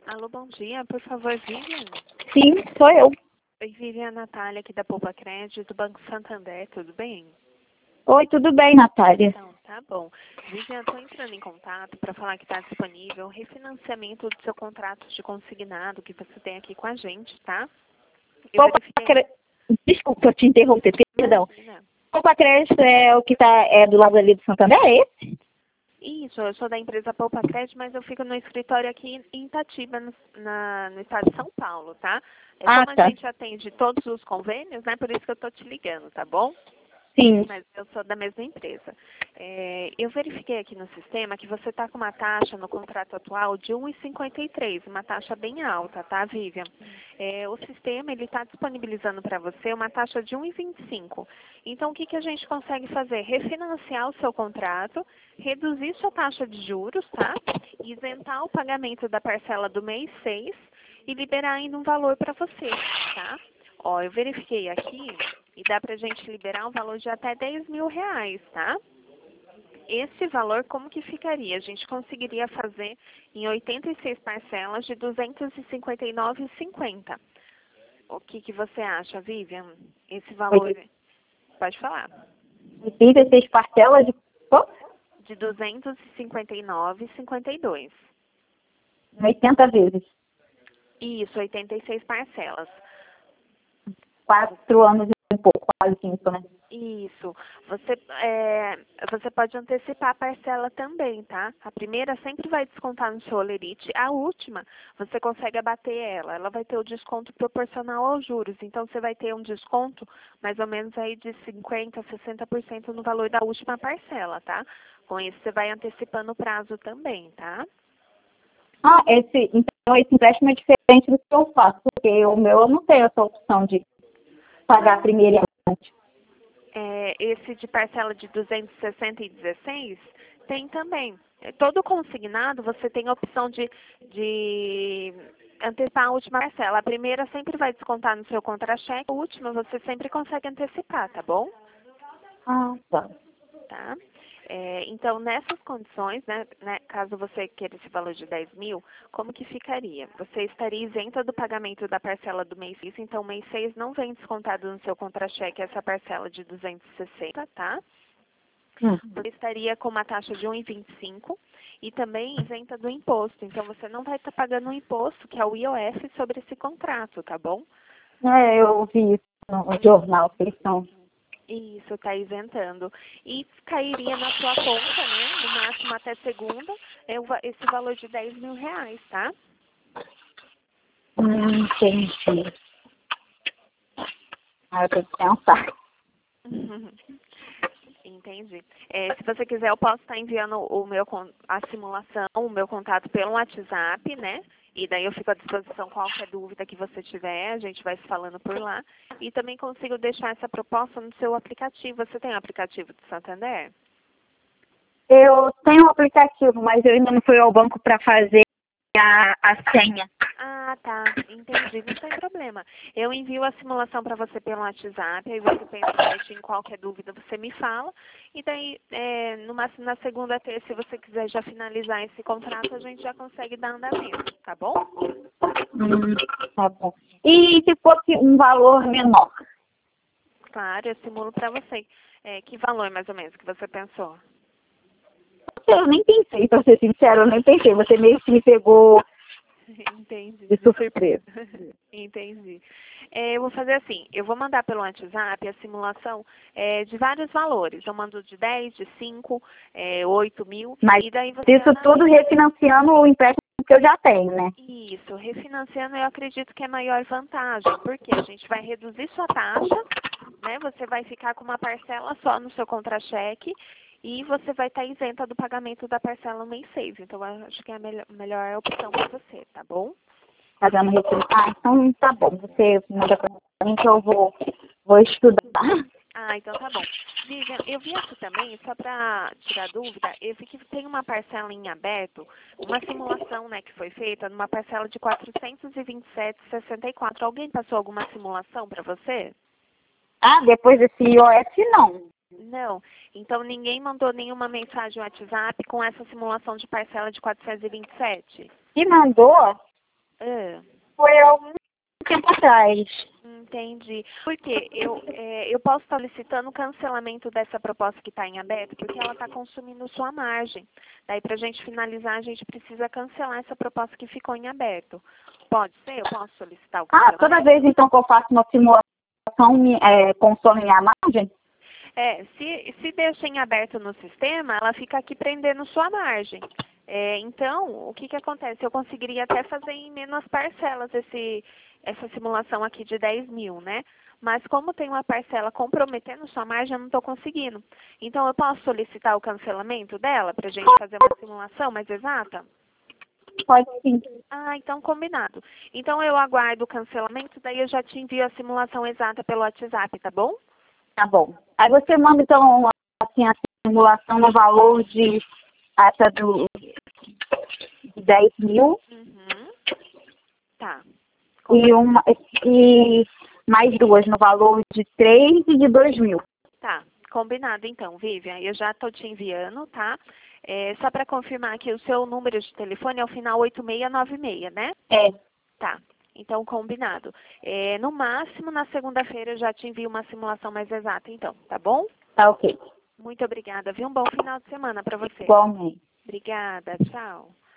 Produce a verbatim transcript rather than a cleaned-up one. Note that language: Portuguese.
Alô, bom dia. Por favor, Vivian. Sim, sou eu. Oi, Vivian, Natália aqui da Poupa Crédito, do Banco Santander, tudo bem? Oi, tudo bem, Natália? Então, tá bom. Vivian, estou entrando em contato para falar que está disponível o refinanciamento do seu contrato de consignado que você tem aqui com a gente, tá? Eu Poupa verifiquei... Cre... Desculpa te interromper, perdão. Imagina. Poupa Crédito é o que tá é do lado ali do Santander, é esse? Isso, eu sou da empresa Poupa Crédito, mas eu fico no escritório aqui em Itatiba, no, na, no estado de São Paulo, tá? É Ah, como a tá. gente atende todos os convênios, né? Por isso que eu tô te ligando, tá bom? Sim. Mas eu sou da mesma empresa. É, eu verifiquei aqui no sistema que você está com uma taxa no contrato atual de um vírgula cinquenta e três, uma taxa bem alta, tá, Vivian? É, o sistema ele está disponibilizando para você uma taxa de um vírgula vinte e cinco. Então, o que, que a gente consegue fazer? Refinanciar o seu contrato, reduzir sua taxa de juros, tá? Isentar o pagamento da parcela do mês seis e liberar ainda um valor para você, tá? Ó, eu verifiquei aqui e dá pra gente liberar um valor de até dez mil reais, tá? Esse valor, como que ficaria? A gente conseguiria fazer em oitenta e seis parcelas de duzentos e cinquenta e nove reais e cinquenta centavos. O que que você acha, Vivian? Esse valor... Pode falar. oitenta e seis parcelas de quanto? De duzentos e cinquenta e nove reais e cinquenta e dois centavos. oitenta vezes. Isso, oitenta e seis parcelas. Quatro anos e um pouco, quase cinco, né? Isso. Você, é, você pode antecipar a parcela também, tá? A primeira sempre vai descontar no seu olerite. A última, você consegue abater ela. Ela vai ter o desconto proporcional aos juros. Então, você vai ter um desconto mais ou menos aí de cinquenta por cento, sessenta por cento no valor da última parcela, tá? Com isso, você vai antecipando o prazo também, tá? Ah, esse, então esse empréstimo é diferente do que eu faço, porque o meu eu não tenho essa opção de pagar primeiro e antes. É, esse de parcela de duzentos e sessenta e dezesseis tem também. É, todo consignado você tem a opção de, de antecipar a última parcela. A primeira sempre vai descontar no seu contra-cheque, a última você sempre consegue antecipar, tá bom? Ah, tá. Tá? É, então, nessas condições, né, né, caso você queira esse valor de dez mil, como que ficaria? Você estaria isenta do pagamento da parcela do mês seis, então o mês seis não vem descontado no seu contra-cheque essa parcela de duzentos e sessenta, tá? Hum. Você estaria com uma taxa de um vírgula vinte e cinco e também isenta do imposto. Então, você não vai estar pagando o imposto, que é o I O F, sobre esse contrato, tá bom? É, eu vi isso no jornal, que eles estão... Isso, está isentando. E cairia na sua conta, né? No máximo até segunda, é o va- esse valor de dez mil reais, tá? Hum, entendi. Ah, eu tenho que pensar. Entendi. É, se você quiser, eu posso estar enviando o meu, con- a simulação, o meu contato pelo WhatsApp, né? E daí eu fico à disposição qualquer dúvida que você tiver, a gente vai se falando por lá. E também consigo deixar essa proposta no seu aplicativo. Você tem o aplicativo do Santander? Eu tenho um aplicativo, mas eu ainda não fui ao banco para fazer a, a senha. Ah, tá. Entendi. Não tem problema. Eu envio a simulação para você pelo WhatsApp, aí você pensa certinho em qualquer dúvida, você me fala. E daí, é, no máximo na segunda, terça, se você quiser já finalizar esse contrato, a gente já consegue dar andamento, tá bom? Hum, tá bom. E se fosse um valor menor? Claro, eu simulo para você. É, que valor, mais ou menos, que você pensou? Eu nem pensei, para ser sincero, eu nem pensei. Você meio que me pegou Entendi. de surpresa. Entendi. É, eu vou fazer assim, eu vou mandar pelo WhatsApp a simulação é, de vários valores. Eu mando de dez, de cinco, é, oito mil, Mas e daí você isso tudo analisa. refinanciando o empréstimo que eu já tenho, né? Isso, refinanciando eu acredito que é maior vantagem, porque a gente vai reduzir sua taxa, né? Você vai ficar com uma parcela só no seu contra-cheque e você vai estar isenta do pagamento da parcela no mês seis. Então, eu acho que é a melhor, melhor opção para você, tá bom? Fazendo refinanciamento. Ah, então tá bom. Você manda pra mim que eu vou, vou estudar. Ah, então tá bom. Vivian, eu vi aqui também, só para tirar dúvida, eu vi que tem uma parcela em aberto, uma simulação, né, que foi feita numa parcela de quatrocentos e vinte e sete reais e sessenta e quatro. Alguém passou alguma simulação para você? Ah, depois desse I O F, não. Não. Então ninguém mandou nenhuma mensagem no WhatsApp com essa simulação de parcela de quatrocentos e vinte e sete? Se mandou, Ah. Foi há algum tempo atrás. Entendi. Porque eu, é, eu posso estar solicitando o cancelamento dessa proposta que está em aberto, porque ela está consumindo sua margem. Daí, para a gente finalizar, a gente precisa cancelar essa proposta que ficou em aberto. Pode ser? Eu posso solicitar o Ah, cancelamento? toda vez então que eu faço uma simulação, me, é, consome minha margem? É, se, se deixa em aberto no sistema, ela fica aqui prendendo sua margem. É, então, o que, que acontece? Eu conseguiria até fazer em menos parcelas esse, essa simulação aqui de dez mil, né? Mas como tem uma parcela comprometendo sua margem, eu não estou conseguindo. Então, eu posso solicitar o cancelamento dela para a gente fazer uma simulação mais exata? Pode sim. Ah, então combinado. Então, eu aguardo o cancelamento, daí eu já te envio a simulação exata pelo WhatsApp, tá bom? Tá bom. Aí você manda então assim, a simulação no valor de essa do de dez mil Uhum. Tá. e, uma, e mais duas no valor de três e de dois mil. Tá, combinado então, Vivian. Eu já estou te enviando, tá? É, só para confirmar que o seu número de telefone é o final oito seis nove seis, né? É, Tá, então combinado. É, no máximo, na segunda-feira eu já te envio uma simulação mais exata, então, tá bom? tá ok. Muito obrigada, viu? Um bom final de semana para você. Igualmente. Obrigada, tchau.